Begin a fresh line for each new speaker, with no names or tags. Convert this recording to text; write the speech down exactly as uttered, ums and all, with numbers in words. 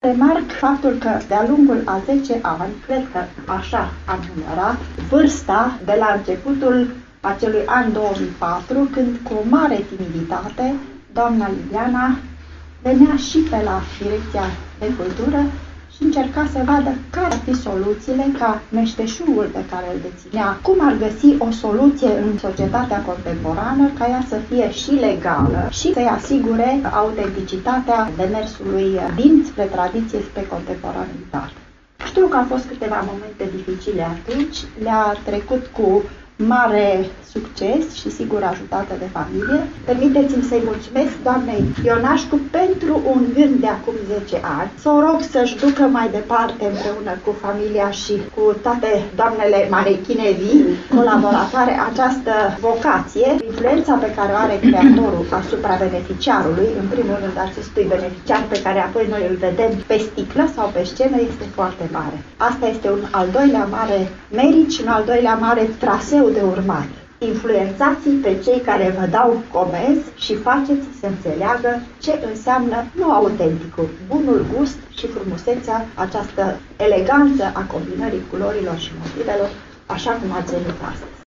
Remarc faptul că de-a lungul a zece ani, cred că așa am numărat, vârsta de la începutul acelui an două mii patru, când cu o mare timiditate, doamna Liliana venea și pe la Direcția de Cultură și încerca să vadă care ar fi soluțiile ca meșteșugul pe care îl deținea, cum ar găsi o soluție în societatea contemporană ca ea să fie și legală și să-i asigure autenticitatea demersului dinspre tradiție spre contemporanitate. Știu că au fost câteva momente dificile atunci, le-a trecut cu mare succes și sigur ajutată de familie. Permiteți-mi să-i mulțumesc doamnei Ionașcu pentru un gând de acum zece ani. Să o rog să-și ducă mai departe împreună cu familia și cu toate doamnele manechine vii, colaboratoare, această vocație, influența pe care o are creatorul asupra beneficiarului, în primul rând acestui beneficiar pe care apoi noi îl vedem pe sticlă sau pe scenă, este foarte mare. Asta este un al doilea mare merit și un al doilea mare traseu de urmat. Influențați pe cei care vă dau comenzi și faceți să înțeleagă ce înseamnă nu autenticul, bunul gust și frumusețea, această eleganță a combinării culorilor și motivelor, așa cum ați venit astăzi.